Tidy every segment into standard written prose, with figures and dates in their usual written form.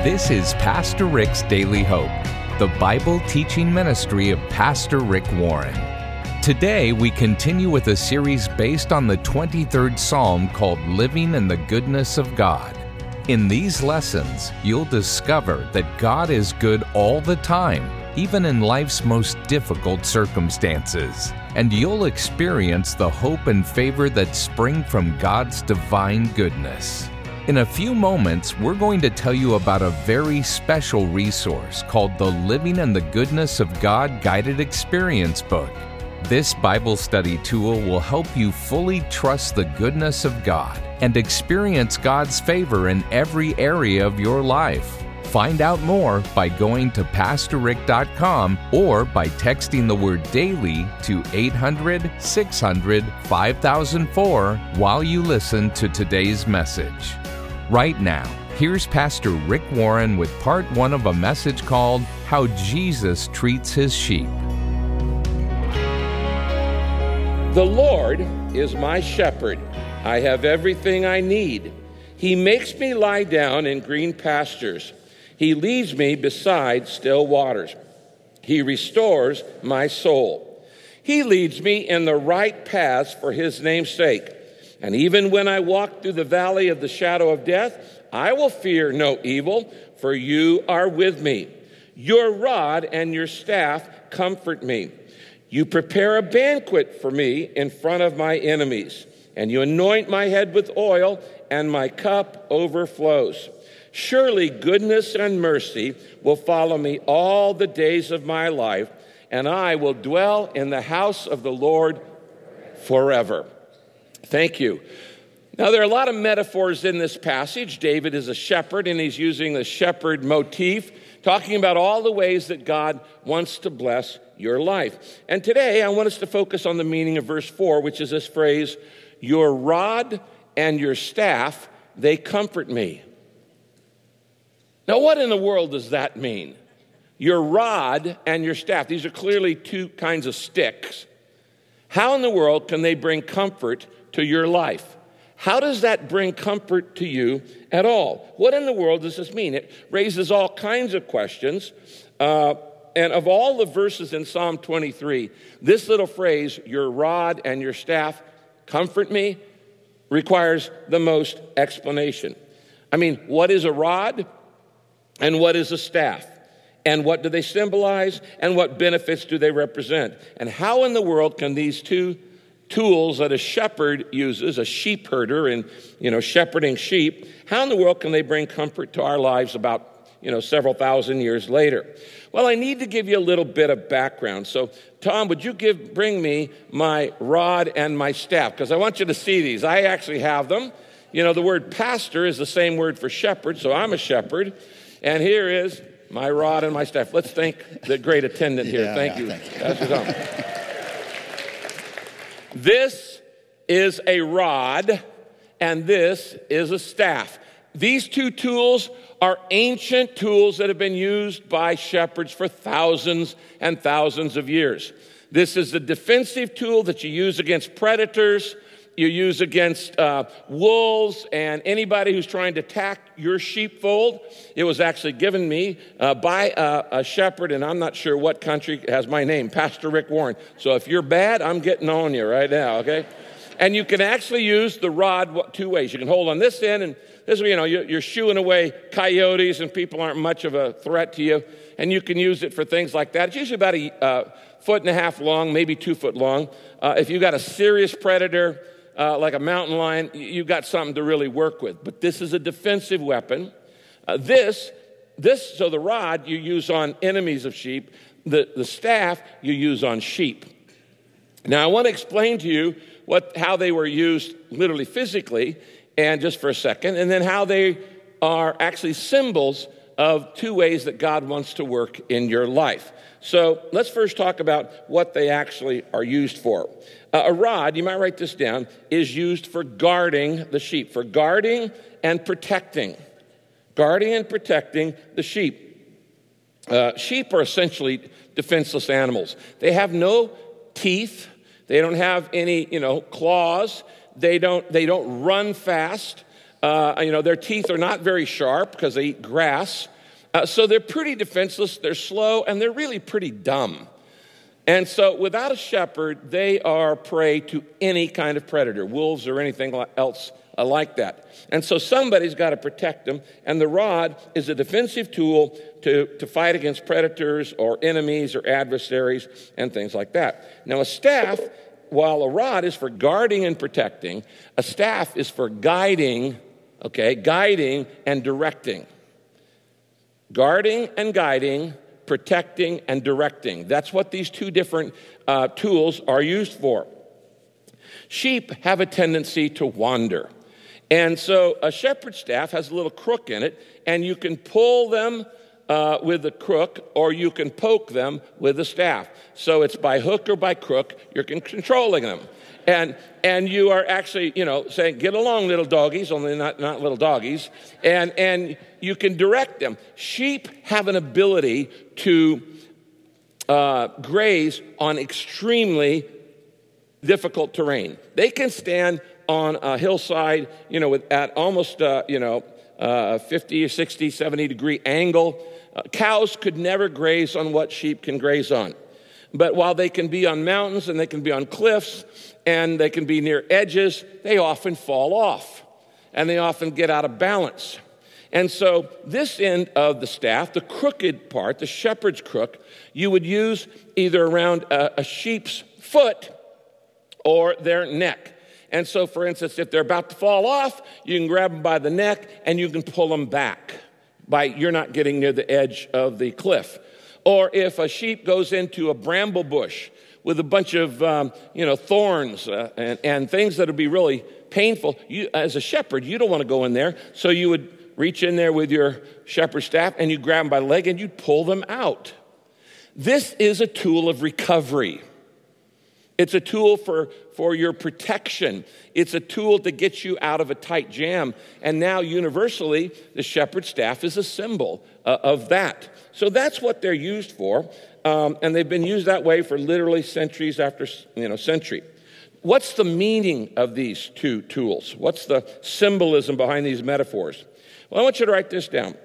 This is Pastor Rick's Daily Hope, the Bible teaching ministry of Pastor Rick Warren. Today, we continue with a series based on the 23rd Psalm called Living in the Goodness of God. In these lessons, you'll discover that God is good all the time, even in life's most difficult circumstances. And you'll experience the hope and favor that spring from God's divine goodness. In a few moments, we're going to tell you about a very special resource called the Living in the Goodness of God Guided Experience Book. This Bible study tool will help you fully trust the goodness of God and experience God's favor in every area of your life. Find out more by going to PastorRick.com or by texting the word DAILY to 800-600-5004 while you listen to today's message. Right now, here's Pastor Rick Warren with part one of a message called How Jesus Treats His Sheep. The Lord is my shepherd. I have everything I need. He makes me lie down in green pastures. He leads me beside still waters. He restores my soul. He leads me in the right paths for His name's sake. And even when I walk through the valley of the shadow of death, I will fear no evil, for you are with me. Your rod and your staff comfort me. You prepare a banquet for me in front of my enemies, and you anoint my head with oil, and my cup overflows. Surely goodness and mercy will follow me all the days of my life, and I will dwell in the house of the Lord forever. Thank you. Now, there are a lot of metaphors in this passage. David is a shepherd, and he's using the shepherd motif, talking about all the ways that God wants to bless your life. And today, I want us to focus on the meaning of verse 4, which is this phrase, your rod and your staff, they comfort me. Now, what in the world does that mean? Your rod and your staff. These are clearly two kinds of sticks. How in the world can they bring comfort to your life? How does that bring comfort to you at all? What in the world does this mean? It raises all kinds of questions. And of all the verses in Psalm 23, this little phrase, your rod and your staff comfort me, requires the most explanation. I mean, what is a rod and what is a staff? And what do they symbolize? And what benefits do they represent? And how in the world can these two tools that a shepherd uses, a sheep herder and, shepherding sheep, how in the world can they bring comfort to our lives about, several thousand years later? Well, I need to give you a little bit of background. So, Tom, would you bring me my rod and my staff? Because I want you to see these. I actually have them. The word pastor is the same word for shepherd, so I'm a shepherd. And here is my rod and my staff. Let's thank the great attendant here. Thank you. Pastor Tom. This is a rod, and this is a staff. These two tools are ancient tools that have been used by shepherds for thousands and thousands of years. This is a defensive tool that you use against predators, you use against wolves and anybody who's trying to attack your sheepfold. It was actually given me by a shepherd, and I'm not sure what country has my name, Pastor Rick Warren. So if you're bad, I'm getting on you right now, okay? And you can actually use the rod two ways. You can hold on this end, and this, you're shooing away coyotes, and people aren't much of a threat to you. And you can use it for things like that. It's usually about a foot and a half long, maybe 2 foot long. If you've got a serious predator, like a mountain lion, you've got something to really work with. But this is a defensive weapon. So the rod you use on enemies of sheep, the staff you use on sheep. Now, I want to explain to you how they were used literally physically, and just for a second, and then how they are actually symbols of two ways that God wants to work in your life. So let's first talk about what they actually are used for. A rod, you might write this down, is used for guarding the sheep, for guarding and protecting. Guarding and protecting the sheep. Sheep are essentially defenseless animals. They have no teeth. They don't have any, claws. They don't run fast. Their teeth are not very sharp because they eat grass. So they're pretty defenseless, they're slow, and they're really pretty dumb. And so without a shepherd, they are prey to any kind of predator, wolves or anything else like that. And so somebody's got to protect them, and the rod is a defensive tool to fight against predators or enemies or adversaries and things like that. Now a staff, while a rod is for guarding and protecting, a staff is for guiding and directing. Guarding and guiding, protecting and directing. That's what these two different tools are used for. Sheep have a tendency to wander. And so a shepherd's staff has a little crook in it, and you can pull them with the crook, or you can poke them with the staff. So it's by hook or by crook, you're controlling them. And you are actually, saying, get along, little doggies, only not little doggies. And you can direct them. Sheep have an ability to graze on extremely difficult terrain. They can stand on a hillside, at almost, 50 or 60, 70 degree angle. Cows could never graze on what sheep can graze on. But while they can be on mountains and they can be on cliffs and they can be near edges, they often fall off and they often get out of balance. And so this end of the staff, the crooked part, the shepherd's crook, you would use either around a sheep's foot or their neck. And so, for instance, if they're about to fall off, you can grab them by the neck and you can pull them back you're not getting near the edge of the cliff. Or if a sheep goes into a bramble bush with a bunch of, thorns and things that would be really painful, you, as a shepherd, you don't want to go in there. So you would reach in there with your shepherd's staff and you grab them by the leg and you'd pull them out. This is a tool of recovery. It's a tool for your protection. It's a tool to get you out of a tight jam. And now universally, the shepherd's staff is a symbol of that. So that's what they're used for. And they've been used that way for literally centuries after century. What's the meaning of these two tools? What's the symbolism behind these metaphors? Well, I want you to write this down.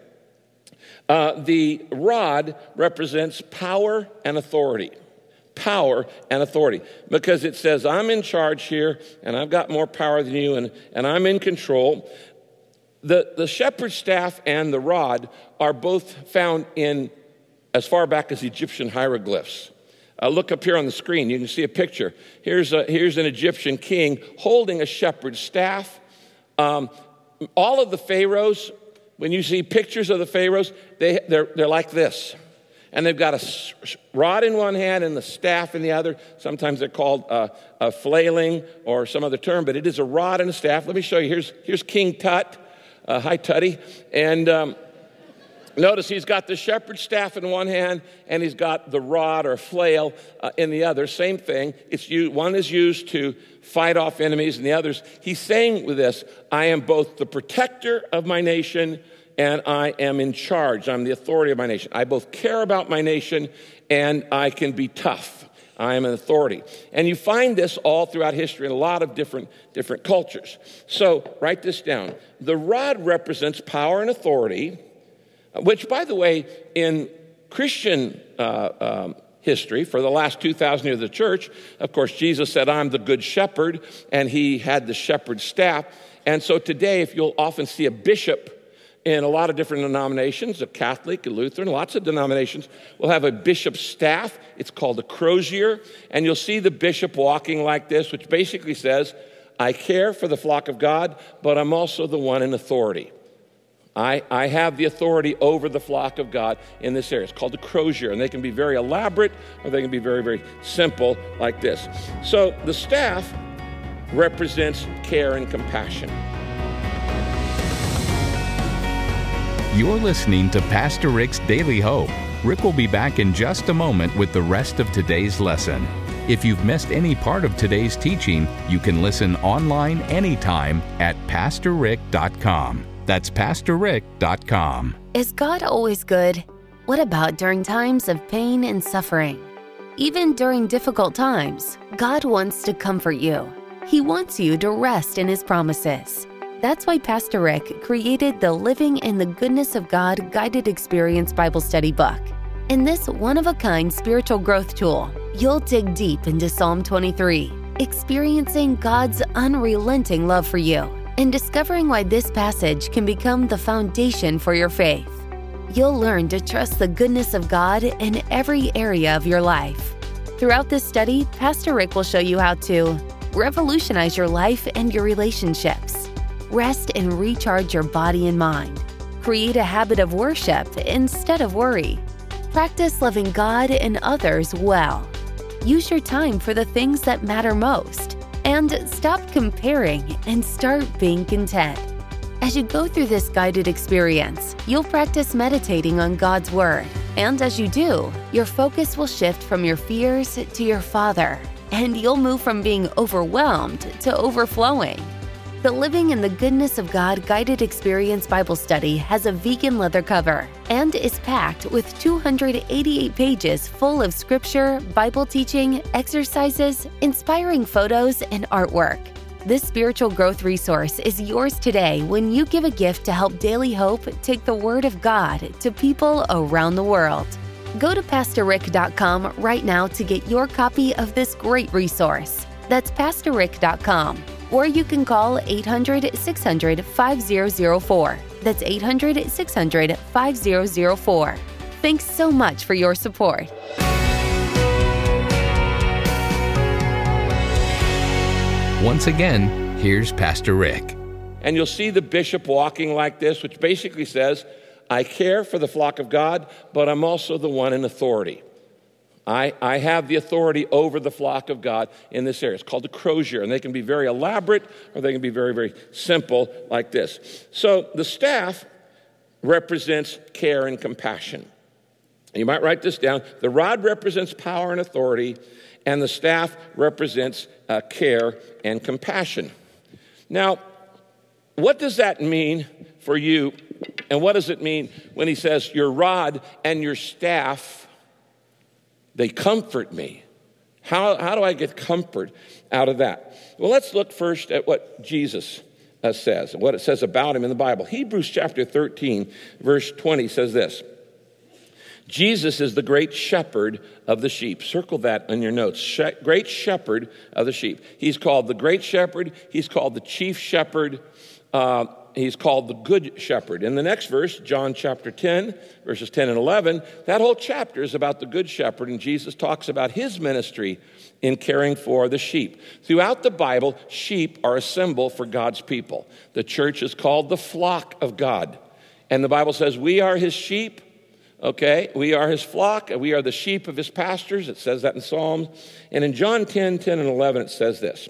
The rod represents power and authority. Power and authority, because it says, I'm in charge here, and I've got more power than you, and I'm in control. The shepherd's staff and the rod are both found in as far back as Egyptian hieroglyphs. Look up here on the screen. You can see a picture. Here's an Egyptian king holding a shepherd's staff. All of the pharaohs, when you see pictures of the pharaohs, they're like this. And they've got a rod in one hand and the staff in the other. Sometimes they're called a flailing or some other term, but it is a rod and a staff. Let me show you. Here's King Tut. Hi, Tutty. And notice he's got the shepherd's staff in one hand and he's got the rod or flail in the other. Same thing. One is used to fight off enemies, and the others. He's saying with this, I am both the protector of my nation and I am in charge. I'm the authority of my nation. I both care about my nation and I can be tough. I am an authority. And you find this all throughout history in a lot of different cultures. So write this down. The rod represents power and authority, which, by the way, in Christian history, for the last 2,000 years of the church, of course, Jesus said, I'm the good shepherd, and he had the shepherd's staff. And so today, if you'll often see a bishop in a lot of different denominations, a Catholic, a Lutheran, lots of denominations will have a bishop's staff. It's called a crozier. And you'll see the bishop walking like this, which basically says, I care for the flock of God, but I'm also the one in authority. I have the authority over the flock of God in this area. It's called the crozier, and they can be very elaborate or they can be very, very simple like this. So the staff represents care and compassion. You're listening to Pastor Rick's Daily Hope. Rick will be back in just a moment with the rest of today's lesson. If you've missed any part of today's teaching, you can listen online anytime at PastorRick.com. That's PastorRick.com. Is God always good? What about during times of pain and suffering? Even during difficult times, God wants to comfort you. He wants you to rest in His promises. That's why Pastor Rick created the Living in the Goodness of God Guided Experience Bible Study book. In this one-of-a-kind spiritual growth tool, you'll dig deep into Psalm 23, experiencing God's unrelenting love for you, and discovering why this passage can become the foundation for your faith. You'll learn to trust the goodness of God in every area of your life. Throughout this study, Pastor Rick will show you how to revolutionize your life and your relationships, rest and recharge your body and mind, create a habit of worship instead of worry, practice loving God and others well, use your time for the things that matter most, and stop comparing and start being content. As you go through this guided experience, you'll practice meditating on God's Word. And as you do, your focus will shift from your fears to your Father, and you'll move from being overwhelmed to overflowing. The Living in the Goodness of God Guided Experience Bible Study has a vegan leather cover and is packed with 288 pages full of scripture, Bible teaching, exercises, inspiring photos, and artwork. This spiritual growth resource is yours today when you give a gift to help Daily Hope take the Word of God to people around the world. Go to PastorRick.com right now to get your copy of this great resource. That's PastorRick.com. Or you can call 800-600-5004. That's 800-600-5004. Thanks so much for your support. Once again, here's Pastor Rick. And you'll see the bishop walking like this, which basically says, I care for the flock of God, but I'm also the one in authority. I have the authority over the flock of God in this area. It's called the crozier, and they can be very elaborate or they can be very, very simple like this. So the staff represents care and compassion. You might write this down. The rod represents power and authority, and the staff represents care and compassion. Now, what does that mean for you, and what does it mean when he says your rod and your staff, they comfort me? How do I get comfort out of that? Well, let's look first at what Jesus says, what it says about him in the Bible. Hebrews chapter 13, verse 20 says this. Jesus is the great shepherd of the sheep. Circle that on your notes. Great shepherd of the sheep. He's called the great shepherd. He's called the chief shepherd. He's called the good shepherd. In the next verse, John chapter 10, verses 10 and 11, that whole chapter is about the good shepherd, and Jesus talks about his ministry in caring for the sheep. Throughout the Bible, sheep are a symbol for God's people. The church is called the flock of God. And the Bible says we are his sheep, okay? We are his flock, and we are the sheep of his pastures. It says that in Psalms. And in John 10, 10 and 11, it says this.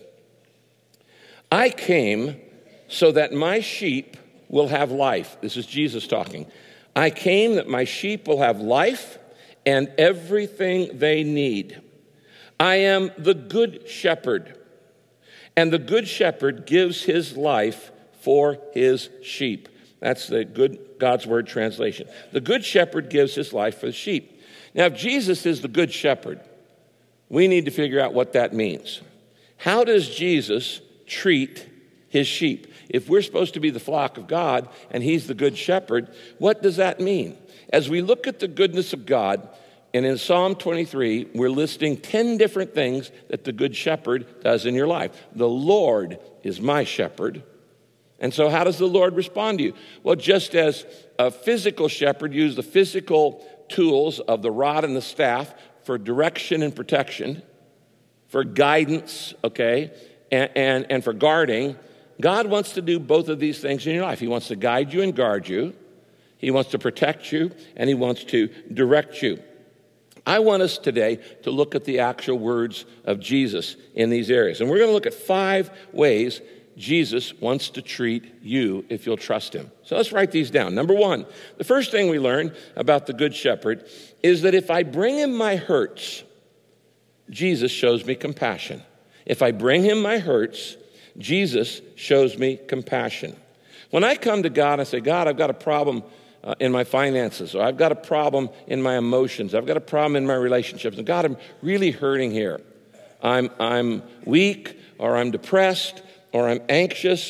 I came so that my sheep will have life. This is Jesus talking. I came that my sheep will have life and everything they need. I am the good shepherd, and the good shepherd gives his life for his sheep. That's the good God's Word translation. The good shepherd gives his life for the sheep. Now, if Jesus is the good shepherd, we need to figure out what that means. How does Jesus treat his sheep? If we're supposed to be the flock of God and he's the good shepherd, what does that mean? As we look at the goodness of God, and in Psalm 23, we're listing 10 different things that the good shepherd does in your life. The Lord is my shepherd. And so how does the Lord respond to you? Well, just as a physical shepherd used the physical tools of the rod and the staff for direction and protection, for guidance, okay, and for guarding, God wants to do both of these things in your life. He wants to guide you and guard you. He wants to protect you, and he wants to direct you. I want us today to look at the actual words of Jesus in these areas. And we're going to look at 5 ways Jesus wants to treat you if you'll trust him. So let's write these down. Number 1, the first thing we learn about the Good Shepherd is that if I bring him my hurts, Jesus shows me compassion. If I bring him my hurts, Jesus shows me compassion. When I come to God, I say, God, I've got a problem in my finances, or I've got a problem in my emotions, I've got a problem in my relationships, and God, I'm really hurting here. I'm weak, or I'm depressed, or I'm anxious,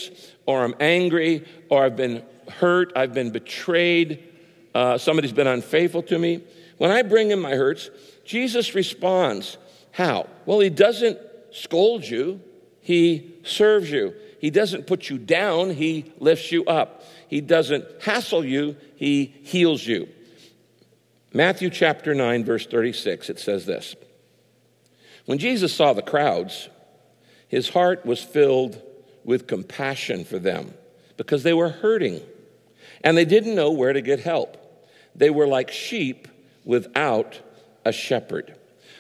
or I'm angry, or I've been hurt, I've been betrayed, somebody's been unfaithful to me. When I bring him my hurts, Jesus responds. How? Well, he doesn't scold you, he serves you. He doesn't put you down, he lifts you up. He doesn't hassle you, he heals you. Matthew chapter 9, verse 36, it says this. When Jesus saw the crowds, his heart was filled with compassion for them because they were hurting and they didn't know where to get help. They were like sheep without a shepherd.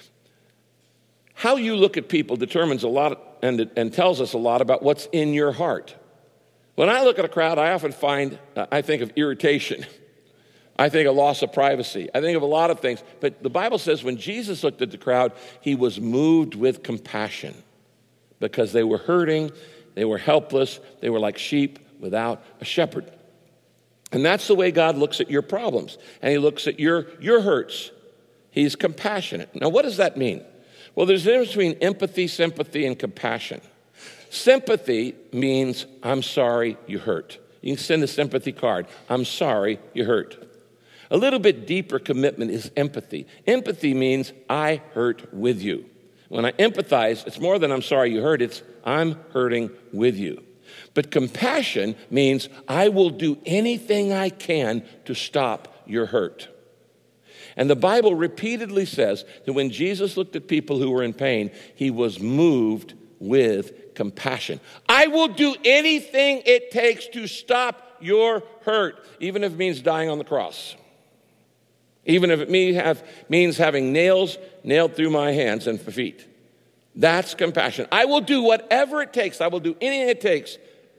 How you look at people determines a lot and tells us a lot about what's in your heart. When I look at a crowd, I often I think of irritation. I think of loss of privacy. I think of a lot of things. But the Bible says when Jesus looked at the crowd, he was moved with compassion because they were hurting, they were helpless, they were like sheep without a shepherd. And that's the way God looks at your problems. And he looks at your hurts. He's compassionate. Now, what does that mean? Well, there's a difference between empathy, sympathy, and compassion. Sympathy means, I'm sorry you hurt. You can send a sympathy card. I'm sorry you hurt. A little bit deeper commitment is empathy. Empathy means I hurt with you. When I empathize, it's more than I'm sorry you hurt. It's I'm hurting with you. But compassion means I will do anything I can to stop your hurt. And the Bible repeatedly says that when Jesus looked at people who were in pain, he was moved with compassion. I will do anything it takes to stop your hurt, even if it means dying on the cross. Even if it means having nails nailed through my hands and feet. That's compassion. I will do whatever it takes. I will do anything it takes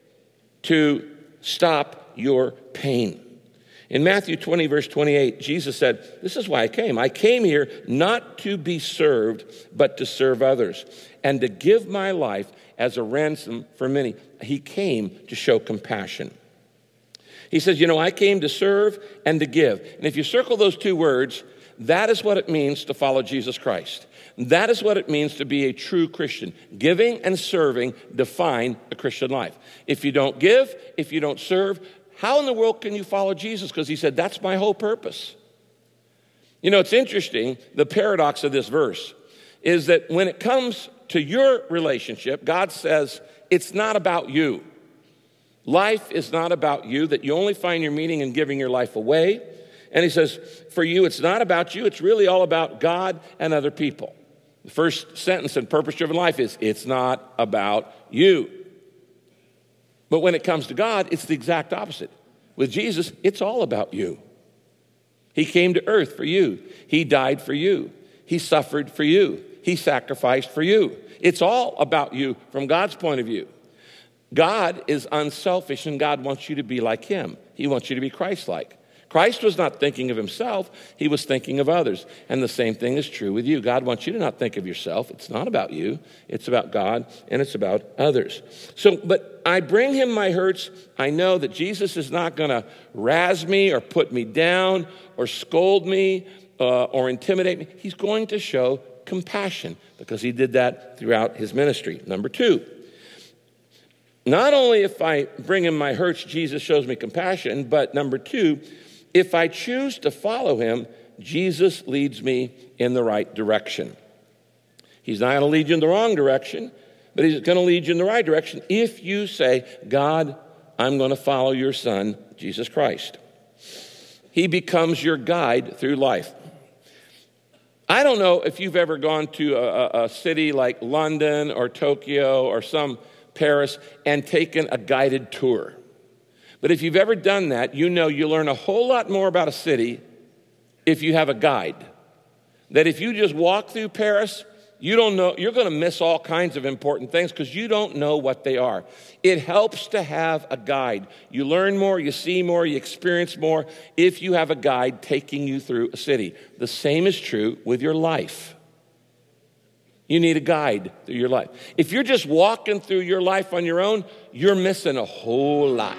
to stop your pain. In Matthew 20, verse 28, Jesus said, this is why I came. I came here not to be served, but to serve others, and to give my life as a ransom for many. He came to show compassion. He says, I came to serve and to give. And if you circle those two words, that is what it means to follow Jesus Christ. That is what it means to be a true Christian. Giving and serving define a Christian life. If you don't give, if you don't serve, how in the world can you follow Jesus? Because he said, that's my whole purpose. It's interesting, the paradox of this verse is that when it comes to your relationship, God says, it's not about you. Life is not about you, that you only find your meaning in giving your life away. And he says, for you, it's not about you. It's really all about God and other people. The first sentence in purpose-driven life is, it's not about you. But when it comes to God, it's the exact opposite. With Jesus, it's all about you. He came to earth for you. He died for you. He suffered for you. He sacrificed for you. It's all about you from God's point of view. God is unselfish, and God wants you to be like him. He wants you to be Christ-like. Christ was not thinking of himself. He was thinking of others. And the same thing is true with you. God wants you to not think of yourself. It's not about you. It's about God, and it's about others. But I bring him my hurts. I know that Jesus is not going to razz me or put me down or scold me or intimidate me. He's going to show compassion because he did that throughout his ministry. Number two, not only if I bring him my hurts, Jesus shows me compassion, but number two, if I choose to follow him, Jesus leads me in the right direction. He's not going to lead you in the wrong direction, but he's going to lead you in the right direction if you say, God, I'm going to follow your son, Jesus Christ. He becomes your guide through life. I don't know if you've ever gone to a city like London or Tokyo or Paris and taken a guided tour. But if you've ever done that, you learn a whole lot more about a city if you have a guide. That if you just walk through Paris, you don't know, you're going to miss all kinds of important things because you don't know what they are. It helps to have a guide. You learn more, you see more, you experience more if you have a guide taking you through a city. The same is true with your life. You need a guide through your life. If you're just walking through your life on your own, you're missing a whole lot.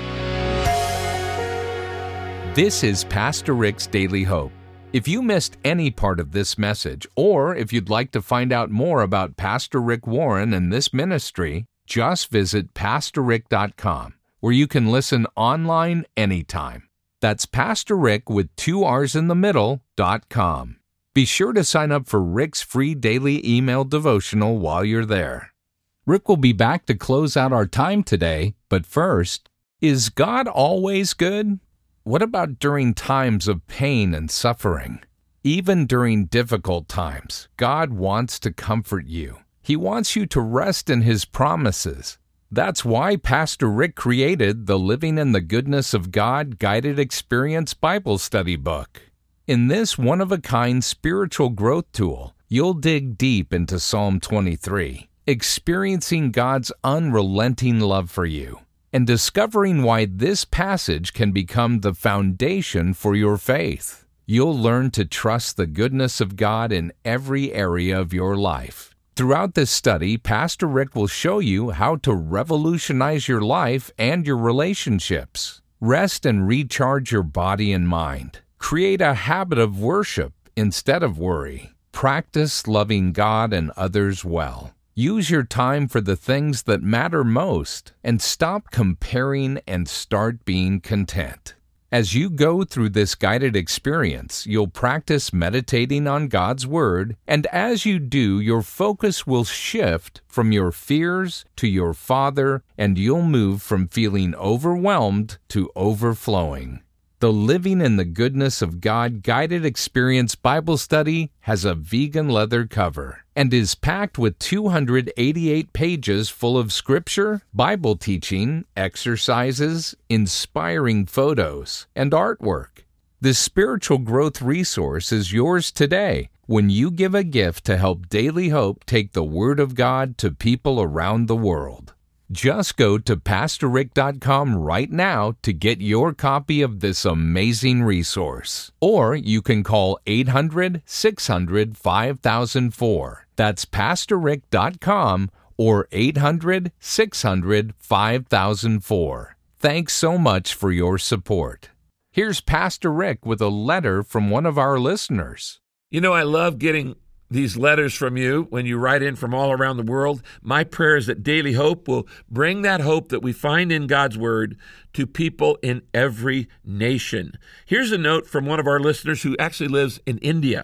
This is Pastor Rick's Daily Hope. If you missed any part of this message, or if you'd like to find out more about Pastor Rick Warren and this ministry, just visit PastorRick.com, where you can listen online anytime. That's Pastor Rick with 2 R's in the middle.com. Be sure to sign up for Rick's free daily email devotional while you're there. Rick will be back to close out our time today, but first, is God always good? What about during times of pain and suffering? Even during difficult times, God wants to comfort you. He wants you to rest in His promises. That's why Pastor Rick created the Living in the Goodness of God Guided Experience Bible Study book. In this one-of-a-kind spiritual growth tool, you'll dig deep into Psalm 23, experiencing God's unrelenting love for you, and discovering why this passage can become the foundation for your faith. You'll learn to trust the goodness of God in every area of your life. Throughout this study, Pastor Rick will show you how to revolutionize your life and your relationships. Rest and recharge your body and mind. Create a habit of worship instead of worry. Practice loving God and others well. Use your time for the things that matter most, and stop comparing and start being content. As you go through this guided experience, you'll practice meditating on God's Word, and as you do, your focus will shift from your fears to your Father, and you'll move from feeling overwhelmed to overflowing. The Living in the Goodness of God Guided Experience Bible Study has a vegan leather cover and is packed with 288 pages full of scripture, Bible teaching, exercises, inspiring photos, and artwork. This spiritual growth resource is yours today when you give a gift to help Daily Hope take the Word of God to people around the world. Just go to PastorRick.com right now to get your copy of this amazing resource. Or you can call 800-600-5004. That's PastorRick.com or 800-600-5004. Thanks so much for your support. Here's Pastor Rick with a letter from one of our listeners. You know, I love getting these letters from you when you write in from all around the world. My prayer is that Daily Hope will bring that hope that we find in God's Word to people in every nation. Here's a note from one of our listeners who actually lives in India.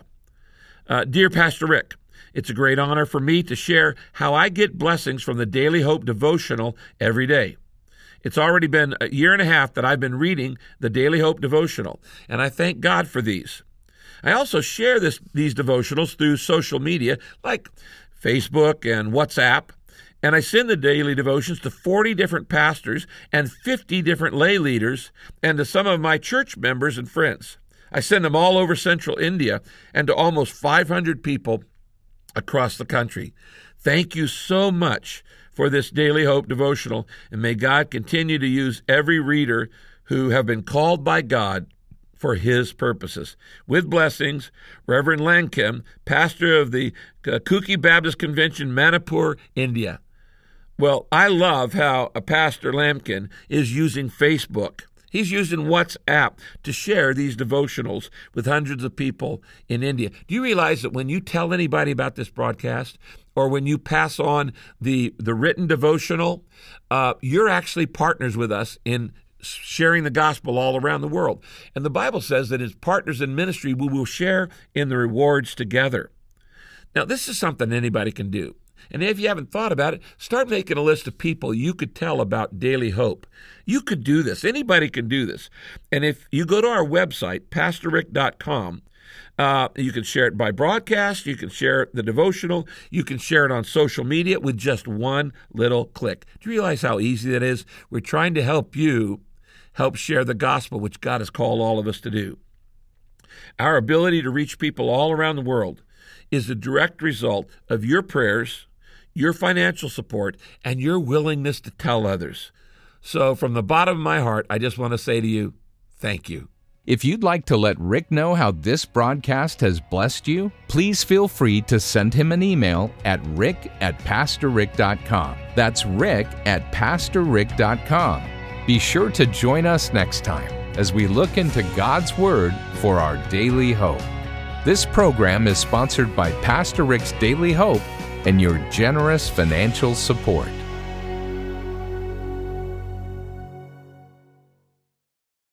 Dear Pastor Rick, it's a great honor for me to share how I get blessings from the Daily Hope devotional every day. It's already been a year and a half that I've been reading the Daily Hope devotional, and I thank God for these. I also share these devotionals through social media like Facebook and WhatsApp, and I send the daily devotions to 40 different pastors and 50 different lay leaders and to some of my church members and friends. I send them all over central India and to almost 500 people across the country. Thank you so much for this Daily Hope devotional, and may God continue to use every reader who have been called by God for His purposes. With blessings, Reverend Lankem, pastor of the Kuki Baptist Convention, Manipur, India. Well, I love how Pastor Lamkin is using Facebook. He's using WhatsApp to share these devotionals with hundreds of people in India. Do you realize that when you tell anybody about this broadcast, or when you pass on the written devotional, you're actually partners with us in sharing the gospel all around the world. And the Bible says that as partners in ministry, we will share in the rewards together. Now, this is something anybody can do. And if you haven't thought about it, start making a list of people you could tell about Daily Hope. You could do this. Anybody can do this. And if you go to our website, PastorRick.com, you can share it by broadcast, you can share the devotional, you can share it on social media with just one little click. Do you realize how easy that is? We're trying to help you help share the gospel, which God has called all of us to do. Our ability to reach people all around the world is the direct result of your prayers, your financial support, and your willingness to tell others. So from the bottom of my heart, I just want to say to you, thank you. If you'd like to let Rick know how this broadcast has blessed you, please feel free to send him an email at rick@pastorrick.com. That's rick@pastorrick.com. Be sure to join us next time as we look into God's Word for our daily hope. This program is sponsored by Pastor Rick's Daily Hope and your generous financial support.